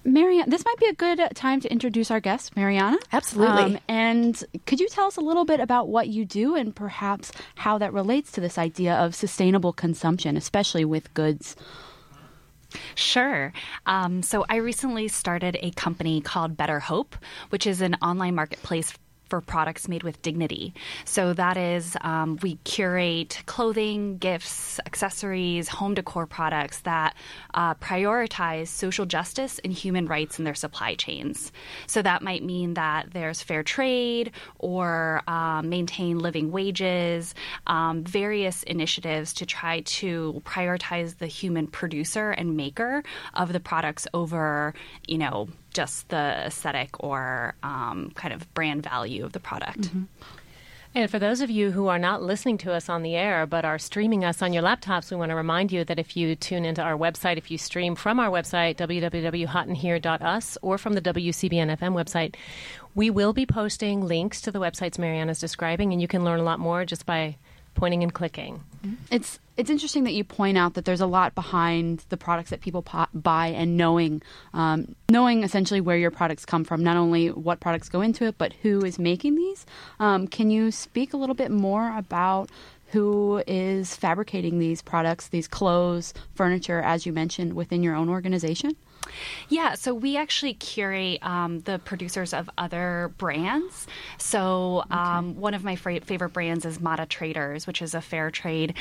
Mariana, this might be a good time to introduce our guest, Mariana. Absolutely. And could you tell us a little bit about what you do and perhaps how that relates to this idea of sustainable consumption, especially with goods? Sure. So I recently started a company called Better Hope, which is an online marketplace for products made with dignity. So that is, we curate clothing, gifts, accessories, home decor products that prioritize social justice and human rights in their supply chains. So that might mean that there's fair trade or maintain living wages, various initiatives to try to prioritize the human producer and maker of the products over, just the aesthetic or kind of brand value of the product. Mm-hmm. And for those of you who are not listening to us on the air but are streaming us on your laptops, we want to remind you that if you tune into our website, if you stream from our website, www.hotandhere.us, or from the WCBN-FM website, we will be posting links to the websites Mariana's describing, and you can learn a lot more just by pointing and clicking. It's interesting that you point out that there's a lot behind the products that people buy and knowing essentially where your products come from, not only what products go into it, but who is making these. Can you speak a little bit more about who is fabricating these products, these clothes, furniture, as you mentioned, within your own organization? Yeah, so we actually curate the producers of other brands. So one of my favorite brands is Mata Traders, which is a fair trade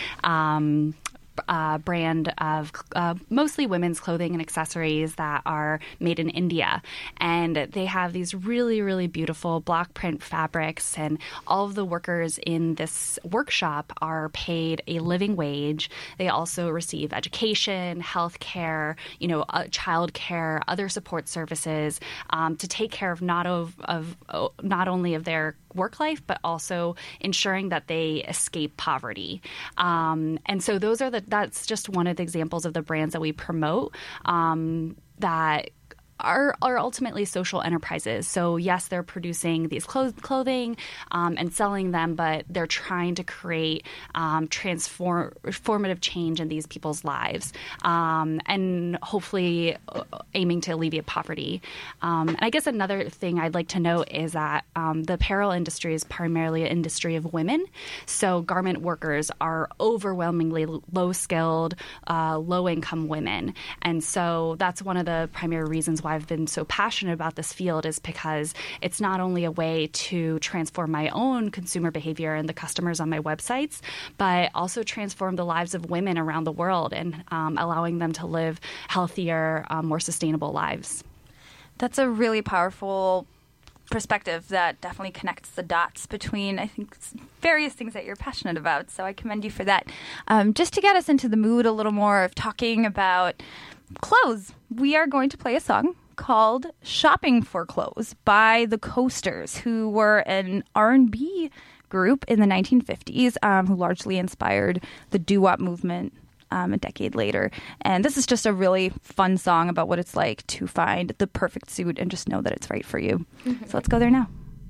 brand of mostly women's clothing and accessories that are made in India. And they have these really, really beautiful block print fabrics, and all of the workers in this workshop are paid a living wage. They also receive education, health care, child care, other support services to take care of not only of their work life, but also ensuring that they escape poverty. And so that's just one of the examples of the brands that we promote that are ultimately social enterprises. So yes, they're producing these clothing and selling them, but they're trying to create transformative change in these people's lives, and hopefully aiming to alleviate poverty. And I guess another thing I'd like to note is that the apparel industry is primarily an industry of women. So garment workers are overwhelmingly low-skilled, low-income women. And so that's one of the primary reasons why I've been so passionate about this field, is because it's not only a way to transform my own consumer behavior and the customers on my websites, but also transform the lives of women around the world and allowing them to live healthier, more sustainable lives. That's a really powerful perspective that definitely connects the dots between, I think, various things that you're passionate about. So I commend you for that. Just to get us into the mood a little more of talking about clothes, we are going to play a song called Shopping for Clothes by the Coasters, who were an R&B group in the 1950s who largely inspired the doo-wop movement a decade later. And this is just a really fun song about what it's like to find the perfect suit and just know that it's right for you. So let's go there now.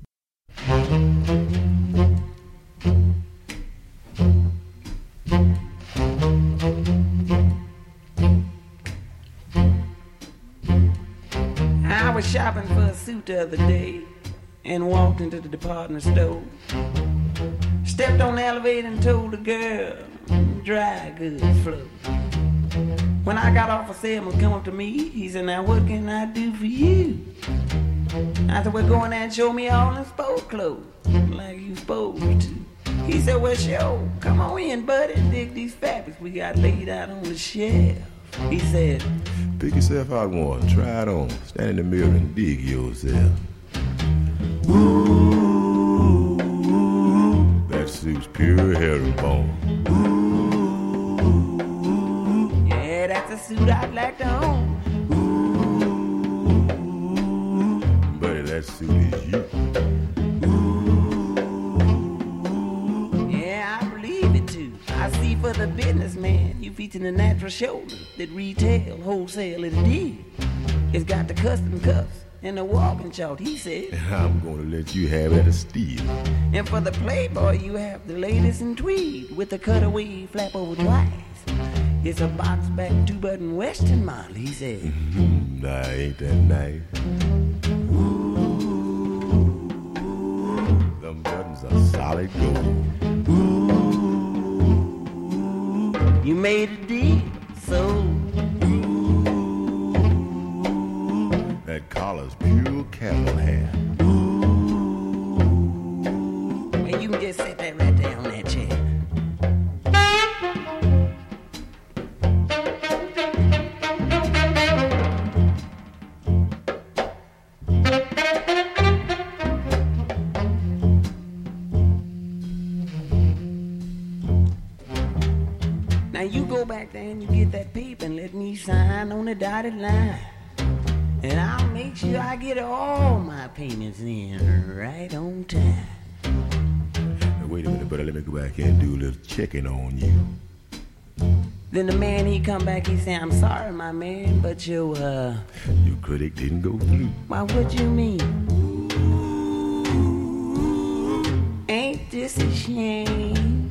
I was shopping for a suit the other day and walked into the department store. Stepped on the elevator and told the girl, dry goods flow. When I got off, a salesman come up to me. He said, now what can I do for you? I said, well, go in there and show me all them sport clothes like you supposed to. He said, well, sure, come on in, buddy, dig these fabrics we got laid out on the shelf. He said, pick yourself out one, try it on, stand in the mirror and dig yourself. Ooh, that suit's pure herringbone. Ooh, yeah, that's a suit I'd like to own. Ooh, buddy, that suit is you. Ooh, yeah, I believe it too. I see for the businessman, you featuring the natural shoulder that retail, wholesale is a deal. It's got the custom cuffs and the walking chart, he said. I'm gonna let you have it at a steal. And for the playboy, you have the latest in tweed with the cutaway flap over twice. It's a box back 2-button western model, he said. Nah, ain't that nice? Them buttons are solid gold. You made a deal, so that collar's pure camel hair. and you can just set that right there on that chair. Now you go back there and you get that paper and let me sign on the dotted line. And I'll make sure I get all my payments in right on time. Now, wait a minute, brother. Let me go back here and do a little checking on you. Then the man, he come back, he say, I'm sorry, my man, but your credit didn't go through. why, what you mean? Ain't this a shame?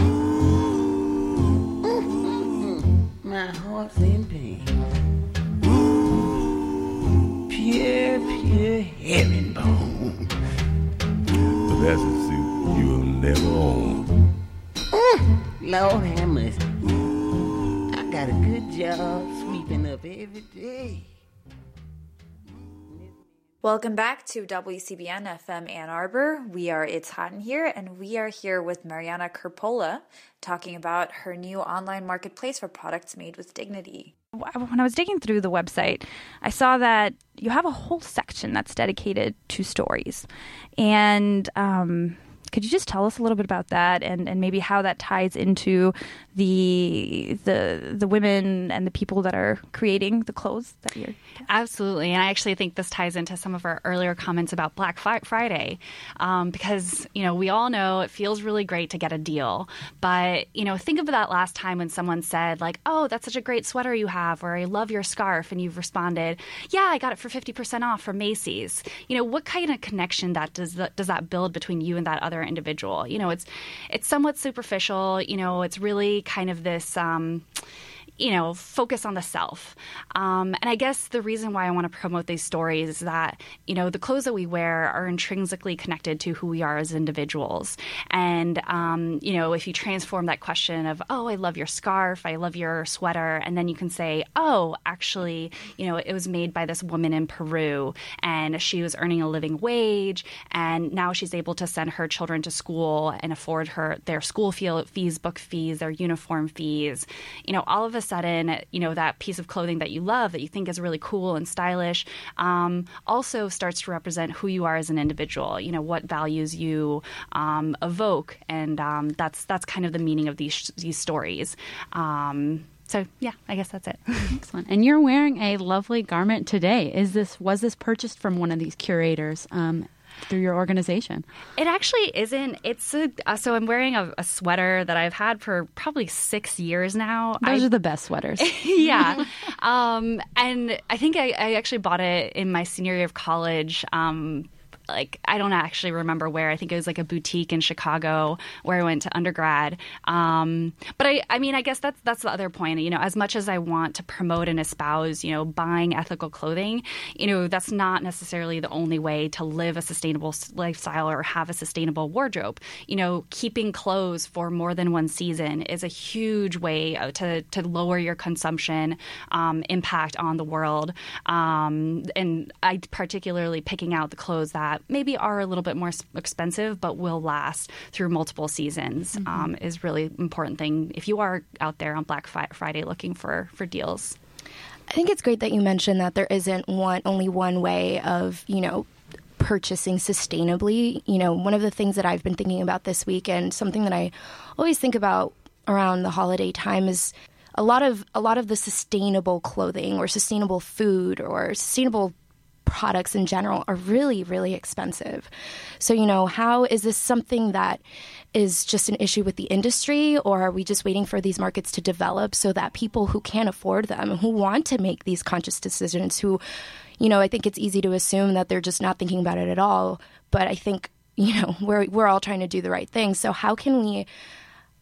My heart's in pain. Pure herringbone. But that's a suit you'll never own. Lord have mercy. I got a good job sweeping up every day. Welcome back to WCBN FM Ann Arbor. We are It's Hot in Here, and we are here with Mariana Coppola talking about her new online marketplace for products made with dignity. When I was digging through the website, I saw that you have a whole section that's dedicated to stories. And could you just tell us a little bit about that and maybe how that ties into the women and the people that are creating the clothes that you're... Absolutely. And I actually think this ties into some of our earlier comments about Black Friday because, we all know it feels really great to get a deal. But, think of that last time when someone said like, oh, that's such a great sweater you have, or I love your scarf. And you've responded, yeah, I got it for 50% off from Macy's. What kind of connection does that build between you and that other individual? It's somewhat superficial. It's really kind of this focus on the self. And I guess the reason why I want to promote these stories is that, the clothes that we wear are intrinsically connected to who we are as individuals. And, if you transform that question of, oh, I love your scarf, I love your sweater, and then you can say, oh, actually, it was made by this woman in Peru, and she was earning a living wage, and now she's able to send her children to school and afford their school fees, book fees, their uniform fees. All of a sudden, that piece of clothing that you love, that you think is really cool and stylish, also starts to represent who you are as an individual, what values you evoke. And that's kind of the meaning of these stories. So, yeah, I guess that's it. Excellent. And you're wearing a lovely garment today. Was this purchased from one of these curators? Through your organization? It actually isn't. So I'm wearing a sweater that I've had for probably 6 years now. Those are the best sweaters. Yeah. And I think I actually bought it in my senior year of college. I don't actually remember where. I think it was like a boutique in Chicago where I went to undergrad. But I guess that's the other point. As much as I want to promote and espouse, buying ethical clothing, that's not necessarily the only way to live a sustainable lifestyle or have a sustainable wardrobe. Keeping clothes for more than one season is a huge way to lower your consumption impact on the world. And I particularly picking out the clothes that maybe are a little bit more expensive but will last through multiple seasons is really important thing if you are out there on Black Friday looking for deals. I think it's great that you mentioned that there isn't only one way of, purchasing sustainably. One of the things that I've been thinking about this week and something that I always think about around the holiday time is a lot of the sustainable clothing or sustainable food or sustainable products in general are really, really expensive. So, how is this something that is just an issue with the industry, or are we just waiting for these markets to develop so that people who can't afford them, who want to make these conscious decisions, who, I think it's easy to assume that they're just not thinking about it at all. But I think, we're all trying to do the right thing. So how can we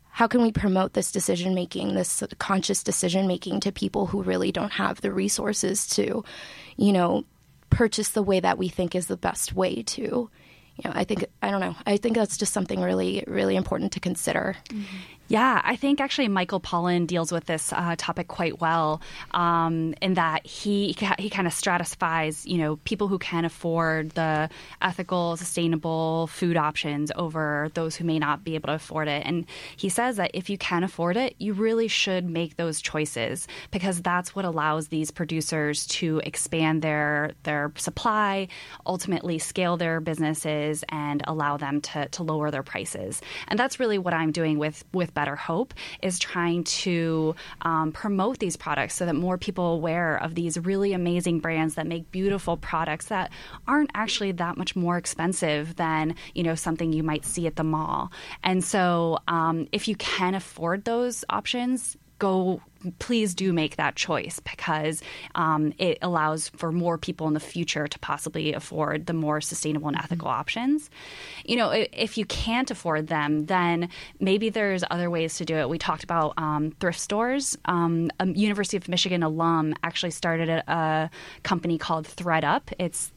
how can we promote this decision making, this conscious decision making to people who really don't have the resources to, purchase the way that we think is the best way to. I think that's just something really, really important to consider. Mm-hmm. Yeah, I think actually Michael Pollan deals with this topic quite well in that he kind of stratifies, people who can afford the ethical, sustainable food options over those who may not be able to afford it. And he says that if you can afford it, you really should make those choices because that's what allows these producers to expand their supply, ultimately scale their businesses, and allow them to lower their prices. And that's really what I'm doing with Better Hope, is trying to promote these products so that more people are aware of these really amazing brands that make beautiful products that aren't actually that much more expensive than, something you might see at the mall. And so if you can afford those options, please do make that choice because it allows for more people in the future to possibly afford the more sustainable and ethical options. If you can't afford them, then maybe there's other ways to do it. We talked about thrift stores. A University of Michigan alum actually started a company called ThredUp. It's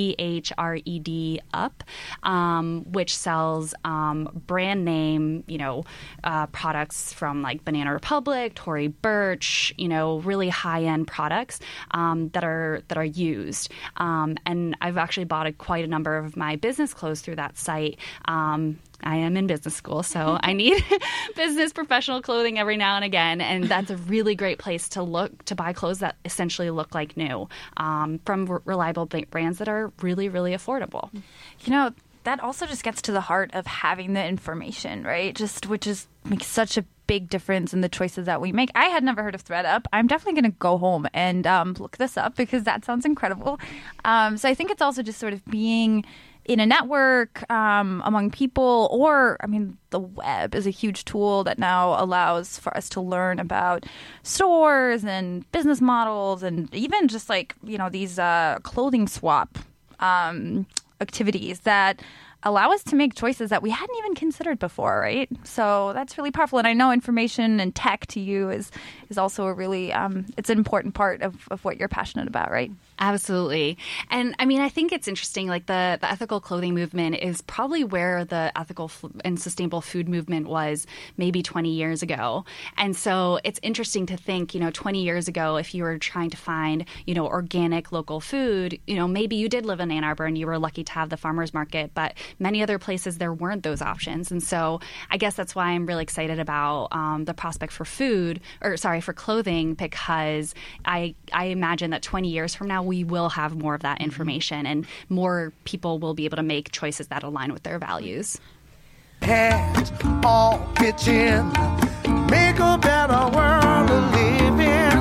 THRED Up, which sells brand name, products from like Banana Republic, Tory Burch, really high-end products that are used. And I've actually bought quite a number of my business clothes through that site. I am in business school, so I need business professional clothing every now and again, and that's a really great place to buy clothes that essentially look like new from reliable brands that are really, really affordable. That also just gets to the heart of having the information, right? Which makes such a big difference in the choices that we make. I had never heard of ThredUp. I'm definitely going to go home and look this up because that sounds incredible. So I think it's also just sort of being in a network among people, the web is a huge tool that now allows for us to learn about stores and business models and even just these clothing swap activities that allow us to make choices that we hadn't even considered before, right? So that's really powerful. And I know information and tech to you is also a really, it's an important part of what you're passionate about, right? Absolutely. And I think it's interesting, like the ethical clothing movement is probably where the ethical and sustainable food movement was maybe 20 years ago. And so it's interesting to think, 20 years ago, if you were trying to find, organic local food, maybe you did live in Ann Arbor and you were lucky to have the farmer's market, but many other places there weren't those options. And so I guess that's why I'm really excited about the prospect for for clothing, because I imagine that 20 years from now, we will have more of that information and more people will be able to make choices that align with their values. Hands all pitch in, make a better world to live in.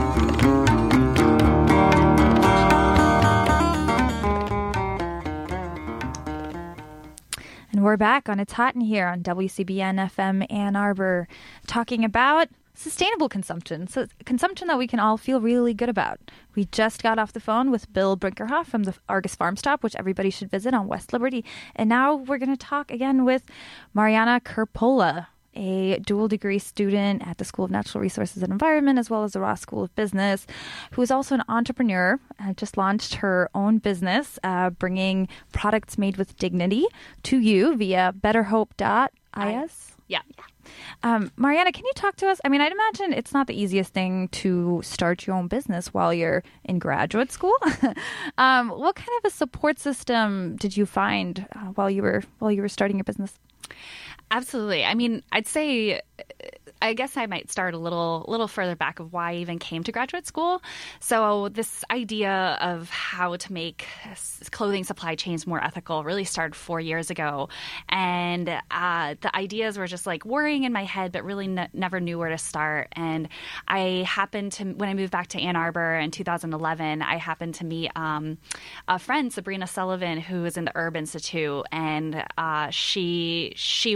And we're back on It's Hot in Here on WCBN FM Ann Arbor, talking about sustainable consumption, so consumption that we can all feel really good about. We just got off the phone with Bill Brinkerhoff from the Argus Farm Stop, which everybody should visit on West Liberty. And now we're going to talk again with Mariana Crapola, a dual degree student at the School of Natural Resources and Environment, as well as the Ross School of Business, who is also an entrepreneur, just launched her own business, bringing products made with dignity to you via betterhope.is. Yeah. Mariana, can you talk to us? I'd imagine it's not the easiest thing to start your own business while you're in graduate school. What kind of a support system did you find while you were starting your business? Absolutely. I'd say, I guess I might start a little further back of why I even came to graduate school. So this idea of how to make clothing supply chains more ethical really started 4 years ago. And the ideas were just like worrying in my head, but really never knew where to start. And I happened to, when I moved back to Ann Arbor in 2011, I happened to meet a friend, Sabrina Sullivan, who was in the Herb Institute. And she was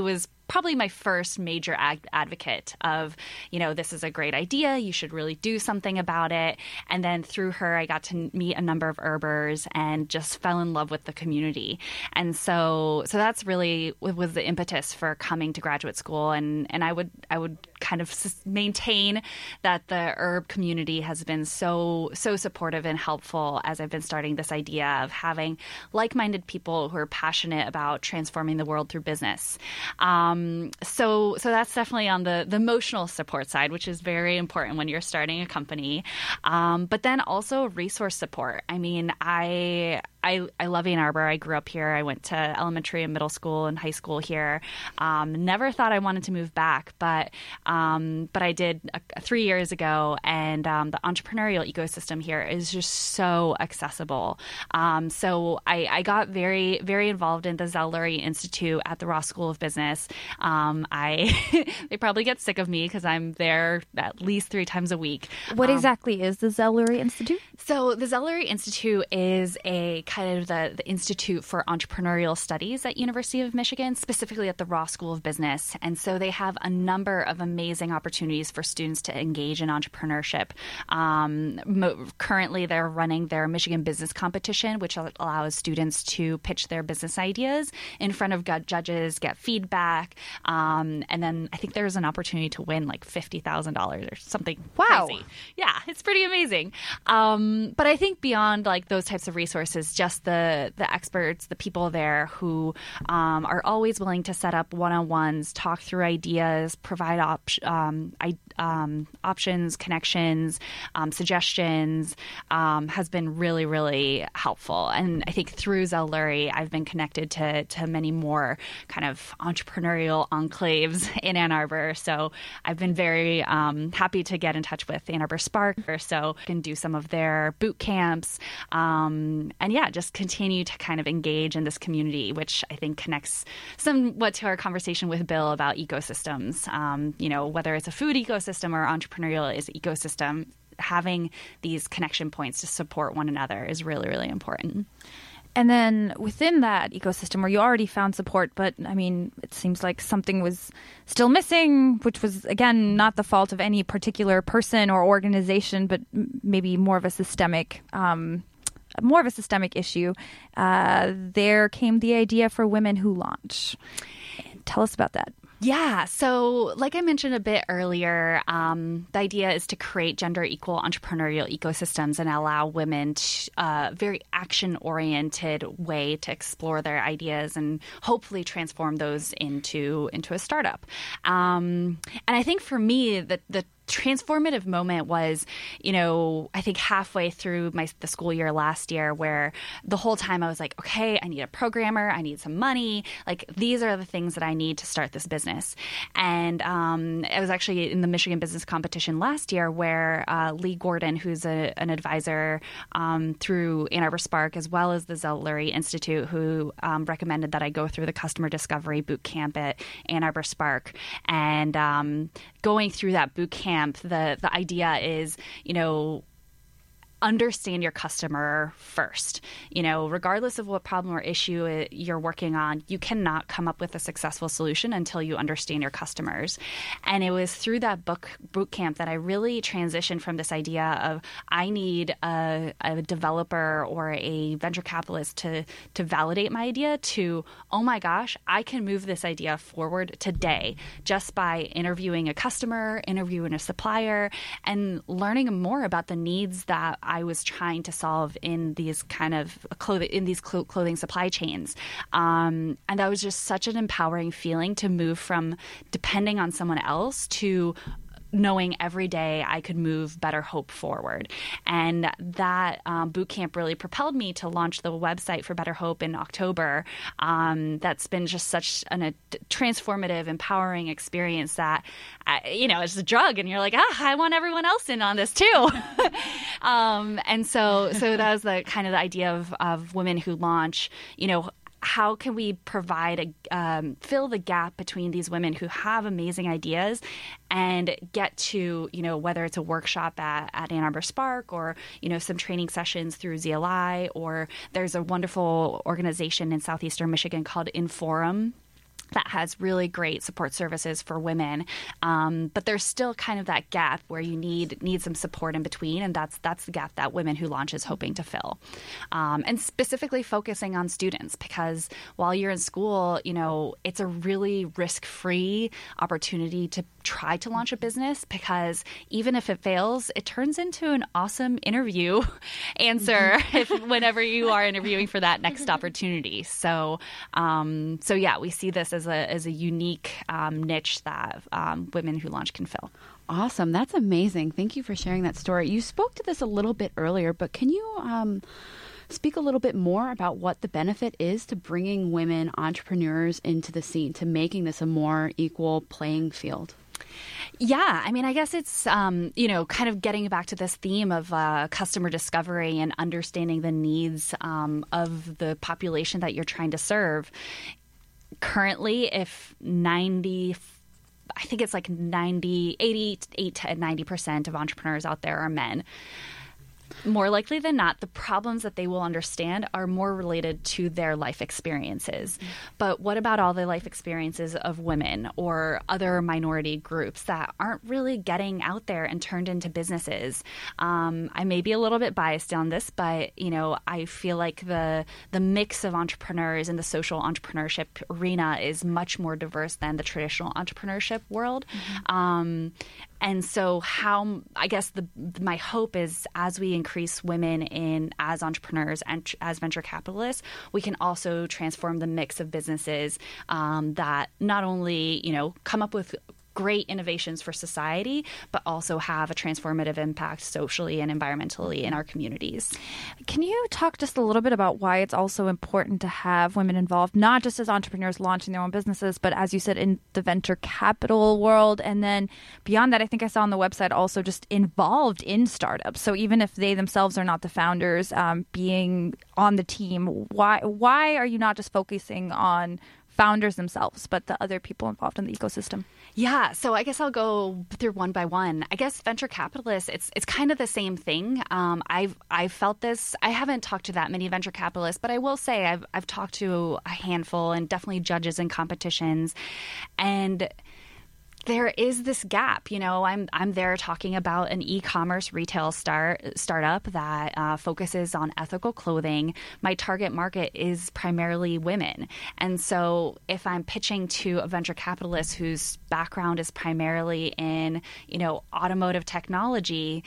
probably my first major advocate of, this is a great idea. You should really do something about it. And then through her, I got to meet a number of herbers and just fell in love with the community. And so that's really was the impetus for coming to graduate school. And I would kind of maintain that the herb community has been so supportive and helpful as I've been starting this idea of having like-minded people who are passionate about transforming the world through business. So that's definitely on the emotional support side, which is very important when you're starting a company. But then also resource support. I mean, I love Ann Arbor. I grew up here. I went to elementary and middle school and high school here. Never thought I wanted to move back, but I did 3 years ago. And the entrepreneurial ecosystem here is just so accessible. So I got very, very involved in the Zell Lurie Institute at the Ross School of Business. They probably get sick of me because I'm there at least 3 times a week. What exactly is the Zell Lurie Institute? So the Zell Lurie Institute is a kind of the Institute for Entrepreneurial Studies at University of Michigan, specifically at the Ross School of Business. And so they have a number of amazing opportunities for students to engage in entrepreneurship. Currently, they're running their Michigan Business Competition, which allows students to pitch their business ideas in front of judges, get feedback, and then I think there's an opportunity to win like $50,000 or something. Wow. Crazy. Yeah, it's pretty amazing. But I think beyond like those types of resources, just the experts, the people there who are always willing to set up one-on-ones, talk through ideas, provide options, connections, suggestions, has been really, really helpful. And I think through Zell Lurie, I've been connected to many more kind of entrepreneurial enclaves in Ann Arbor. So I've been very happy to get in touch with Ann Arbor Spark, so I can do some of their boot camps, and just continue to kind of engage in this community, which I think connects somewhat to our conversation with Bill about ecosystems. Whether it's a food ecosystem or entrepreneurial ecosystem, having these connection points to support one another is really, really important. And then within that ecosystem where you already found support, but I mean, it seems like something was still missing, which was, again, not the fault of any particular person or organization, but maybe more of a systemic issue. There came the idea for Women Who Launch. Tell us about that. Yeah. So like I mentioned a bit earlier, the idea is to create gender equal entrepreneurial ecosystems and allow women a very action-oriented way to explore their ideas and hopefully transform those into a startup. And I think for me, the transformative moment was, I think halfway through the school year last year, where the whole time I was like, okay, I need a programmer, I need some money. Like, these are the things that I need to start this business. And I was actually in the Michigan Business Competition last year where Lee Gordon, who's an advisor through Ann Arbor Spark, as well as the Zell Lurie Institute, who recommended that I go through the customer discovery boot camp at Ann Arbor Spark. And going through that boot camp, the idea is, understand your customer first. Regardless of what problem or issue you're working on, you cannot come up with a successful solution until you understand your customers. And it was through that boot camp that I really transitioned from this idea of I need a developer or a venture capitalist to validate my idea to, oh my gosh, I can move this idea forward today just by interviewing a customer, interviewing a supplier, and learning more about the needs that I was trying to solve in these kind of clothing supply chains. And that was just such an empowering feeling to move from depending on someone else to knowing every day I could move Better Hope forward. And that boot camp really propelled me to launch the website for Better Hope in October. That's been just such a transformative, empowering experience that, it's a drug. And you're like, I want everyone else in on this too. And so that was the kind of the idea of Women Who Launch. How can we provide fill the gap between these women who have amazing ideas and get to, whether it's a workshop at Ann Arbor Spark or, some training sessions through ZLI, or there's a wonderful organization in southeastern Michigan called Inforum, that has really great support services for women, but there's still kind of that gap where you need some support in between, and that's the gap that Women Who Launch is hoping to fill, and specifically focusing on students, because while you're in school, it's a really risk-free opportunity to try to launch a business, because even if it fails, it turns into an awesome interview answer whenever you are interviewing for that next opportunity. So yeah, we see this as a unique niche that Women Who Launch can fill. Awesome. That's amazing. Thank you for sharing that story. You spoke to this a little bit earlier, but can you speak a little bit more about what the benefit is to bringing women entrepreneurs into the scene, to making this a more equal playing field? Yeah, I mean, I guess it's, kind of getting back to this theme of customer discovery and understanding the needs of the population that you're trying to serve. Currently, if 88 to 90% of entrepreneurs out there are men. More likely than not, the problems that they will understand are more related to their life experiences. But what about all the life experiences of women or other minority groups that aren't really getting out there and turned into businesses? I may be a little bit biased on this, but I feel like the mix of entrepreneurs in the social entrepreneurship arena is much more diverse than the traditional entrepreneurship world. And so my hope is, as we increase women as entrepreneurs and as venture capitalists, we can also transform the mix of businesses that not only, come up with great innovations for society, but also have a transformative impact socially and environmentally in our communities. Can you talk just a little bit about why it's also important to have women involved, not just as entrepreneurs launching their own businesses, but as you said, in the venture capital world? And then beyond that, I think I saw on the website also just involved in startups. So even if they themselves are not the founders, being on the team, why are you not just focusing on founders themselves, but the other people involved in the ecosystem? Yeah, so I guess I'll go through one by one. I guess venture capitalists, it's kind of the same thing. I've felt this. I haven't talked to that many venture capitalists, but I will say I've talked to a handful, and definitely judges in competitions, and there is this gap. I'm there talking about an e-commerce retail startup that focuses on ethical clothing. My target market is primarily women. And so if I'm pitching to a venture capitalist whose background is primarily in, automotive technology,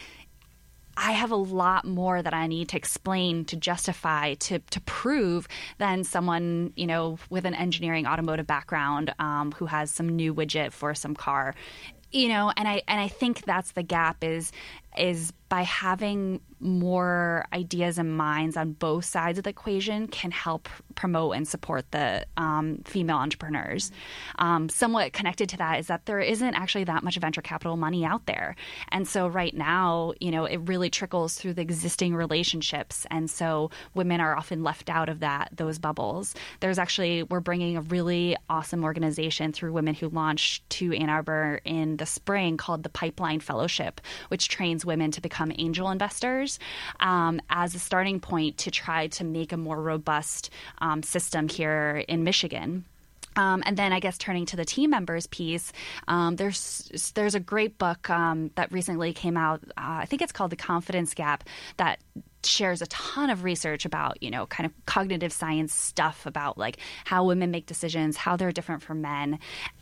I have a lot more that I need to explain, to justify, to prove than someone, with an engineering automotive background who has some new widget for some car. And I think that's the gap is by having more ideas and minds on both sides of the equation can help promote and support the female entrepreneurs. Somewhat connected to that is that there isn't actually that much venture capital money out there. And so right now, it really trickles through the existing relationships. And so women are often left out of those bubbles. We're bringing a really awesome organization through Women Who Launch to Ann Arbor in the spring called the Pipeline Fellowship, which trains women to become angel investors as a starting point to try to make a more robust system here in Michigan. And then I guess turning to the team members piece, there's a great book that recently came out. I think it's called The Confidence Gap, that shares a ton of research about, kind of cognitive science stuff about like how women make decisions, how they're different from men.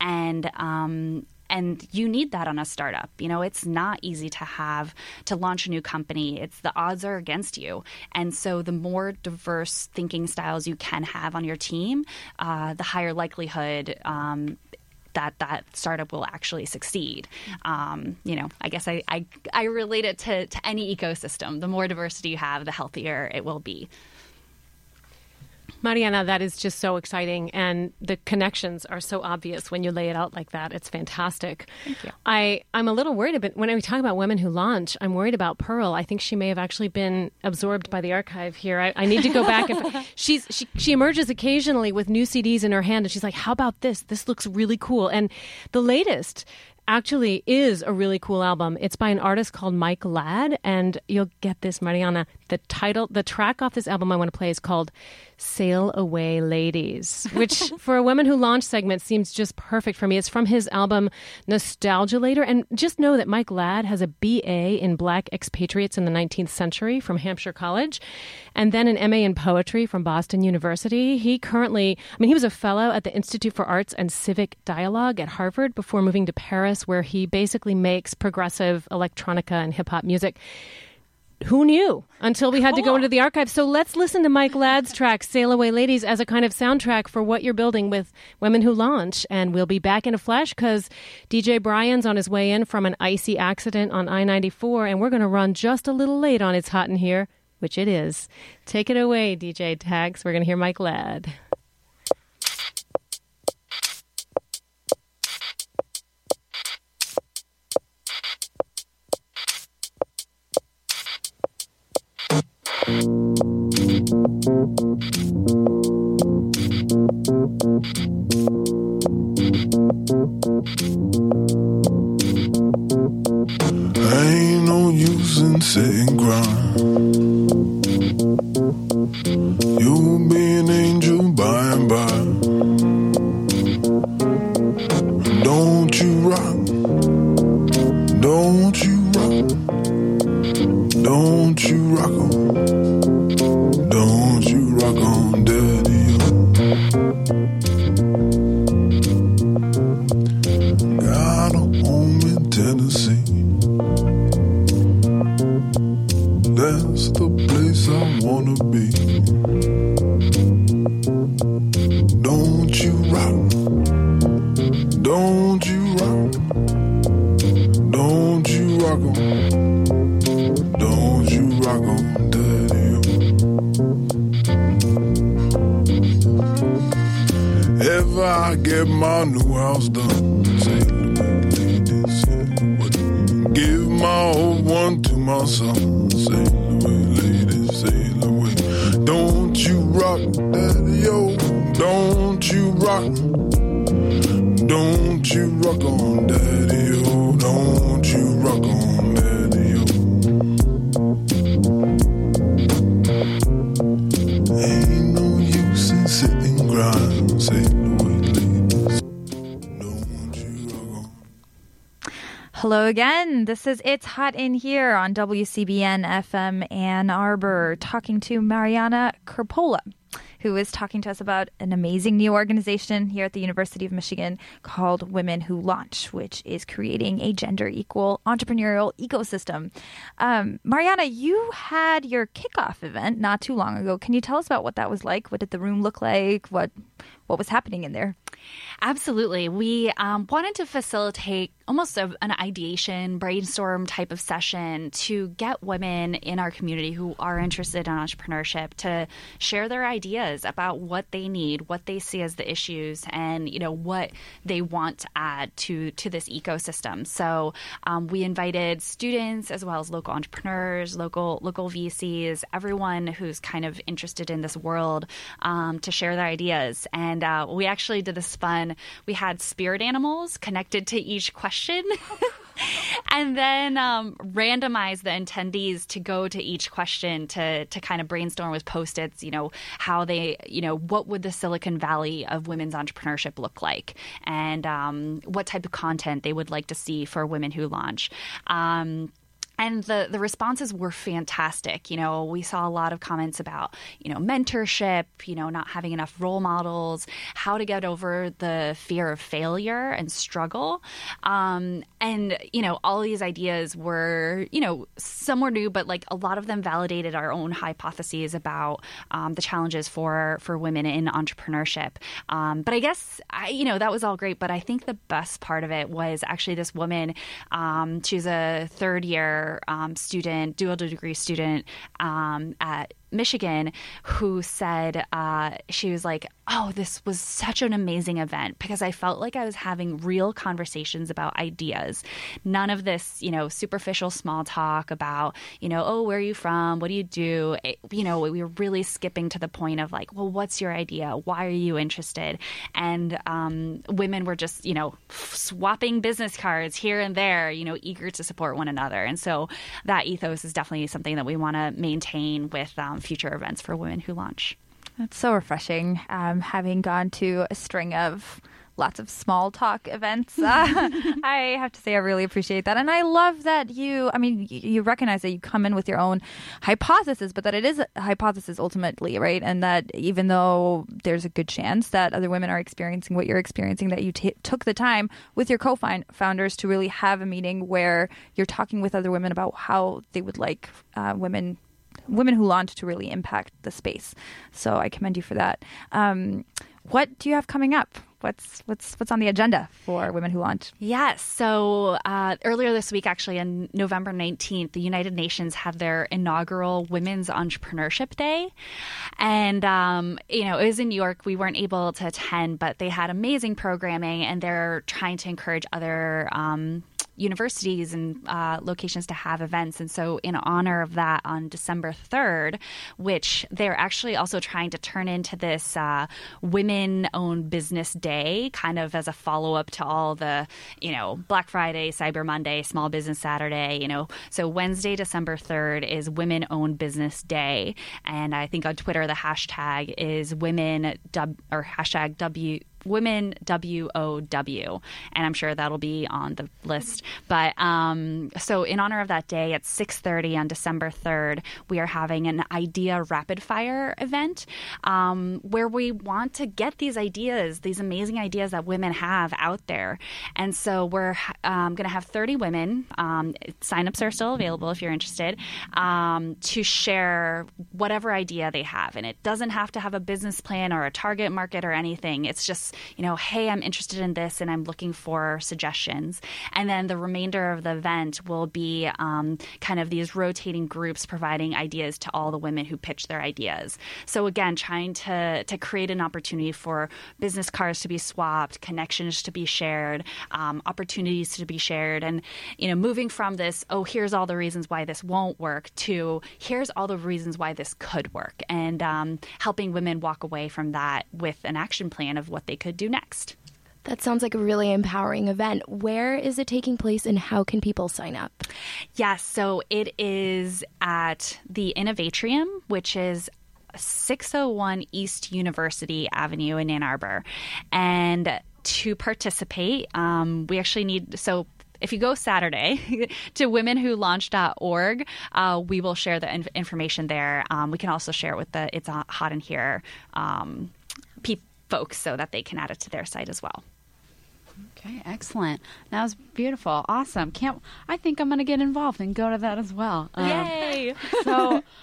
And you need that on a startup. It's not easy to launch a new company. The odds are against you. And so the more diverse thinking styles you can have on your team, the higher likelihood that startup will actually succeed. I guess I relate it to any ecosystem. The more diversity you have, the healthier it will be. Mariana, that is just so exciting, and the connections are so obvious when you lay it out like that. It's fantastic. Thank you. I'm a little worried about, when we talk about Women Who Launch, I'm worried about Pearl. I think she may have actually been absorbed by the archive here. I need to go back. She emerges occasionally with new CDs in her hand, and she's like, how about this? This looks really cool. And the latest actually is a really cool album. It's by an artist called Mike Ladd, and you'll get this, Mariana. The track off this album I want to play is called Sail Away Ladies, which for a Women Who Launch segment seems just perfect for me. It's from his album Nostalgialator. And just know that Mike Ladd has a BA in Black Expatriates in the 19th Century from Hampshire College, and then an MA in Poetry from Boston University. He was a fellow at the Institute for Arts and Civic Dialogue at Harvard before moving to Paris, where he basically makes progressive electronica and hip-hop music. Who knew? Until we had to go into the archives. So let's listen to Mike Ladd's track, Sail Away Ladies, as a kind of soundtrack for what you're building with Women Who Launch. And we'll be back in a flash because DJ Brian's on his way in from an icy accident on I-94, and we're going to run just a little late on It's Hot in Here, which it is. Take it away, DJ Tags. We're going to hear Mike Ladd. Ain't no use in sitting grind. You'll be an angel by and by. Don't you rock? Don't you rock? Don't you rock on? Don't you rock on, daddy? Got a home in Tennessee. That's the place I wanna be. Don't you rock? Don't you rock? Don't you rock on? Don't you rock on, daddy? If I get my new house done, sail away, ladies, sail away. Give my old one to my son. Sail away, ladies, sail away. Don't you rock, daddy-o. Don't you rock. Don't you rock on, daddy-o. Don't you rock on, daddy-o. Ain't no use in sitting grind. Sail away, ladies. Don't you rock on. Hello again. This is It's Hot in Here on WCBN FM Ann Arbor, talking to Mariana Crapola, who is talking to us about an amazing new organization here at the University of Michigan called Women Who Launch, which is creating a gender-equal entrepreneurial ecosystem. Mariana, you had your kickoff event not too long ago. Can you tell us about what that was like? What did the room look like? What was happening in there? Absolutely. We wanted to facilitate almost an ideation, brainstorm type of session to get women in our community who are interested in entrepreneurship to share their ideas about what they need, what they see as the issues, and what they want to add to this ecosystem. So we invited students as well as local entrepreneurs, local VCs, everyone who's kind of interested in this world to share their ideas. And we actually did this fun. We had spirit animals connected to each question and then randomized the attendees to go to each question to kind of brainstorm with Post-its, how they, what would the Silicon Valley of women's entrepreneurship look like, and what type of content they would like to see for Women Who Launch. And the responses were fantastic. We saw a lot of comments about, mentorship, not having enough role models, how to get over the fear of failure and struggle. And, all these ideas were, some were new, but like a lot of them validated our own hypotheses about the challenges for women in entrepreneurship. But I guess, that was all great. But I think the best part of it was actually this woman. She's a third year student, dual degree student at Michigan who said she was like, oh, this was such an amazing event because I felt like I was having real conversations about ideas. None of this, superficial small talk about, oh, where are you from? What do you do? We were really skipping to the point of like, well, what's your idea? Why are you interested? And women were just, swapping business cards here and there, eager to support one another. And so that ethos is definitely something that we want to maintain with future events for Women Who Launch. That's so refreshing, having gone to a string of lots of small talk events. I have to say I really appreciate that. And I love that you recognize that you come in with your own hypothesis, but that it is a hypothesis ultimately, right? And that even though there's a good chance that other women are experiencing what you're experiencing, that you took the time with your co-founders to really have a meeting where you're talking with other women about how they would like Women Who Launch to really impact the space. So I commend you for that. What do you have coming up? What's on the agenda for Women Who Launch? Yes. So earlier this week, actually, on November 19th, the United Nations had their inaugural Women's Entrepreneurship Day. And, it was in New York. We weren't able to attend, but they had amazing programming, and they're trying to encourage other universities and locations to have events. And so in honor of that, on December 3rd, which they're actually also trying to turn into this women-owned business day, kind of as a follow-up to all the, Black Friday, Cyber Monday, Small Business Saturday, So Wednesday, December 3rd is Women-Owned Business Day. And I think on Twitter, the hashtag is Women WOW, and I'm sure that'll be on the list. But so in honor of that day at 6:30 on December 3rd, we are having an idea rapid fire event where we want to get these ideas, these amazing ideas that women have out there. And so we're going to have 30 women. Signups are still available if you're interested to share whatever idea they have. And it doesn't have to have a business plan or a target market or anything. It's just, hey, I'm interested in this and I'm looking for suggestions. And then the remainder of the event will be kind of these rotating groups providing ideas to all the women who pitch their ideas. So again, trying to create an opportunity for business cards to be swapped, connections to be shared, opportunities to be shared. And, moving from this, oh, here's all the reasons why this won't work, to here's all the reasons why this could work. And helping women walk away from that with an action plan of what they could do next. That sounds like a really empowering event. Where is it taking place and how can people sign up? Yes, so it is at the Innovatrium, which is 601 East University Avenue in Ann Arbor. And to participate, we actually need... So if you go Saturday to womenwholaunch.org, we will share the information there. We can also share it with the It's Hot in Here folks so that they can add it to their site as well. Okay, excellent. That was beautiful. Awesome. I think I'm going to get involved and go to that as well. Yay! So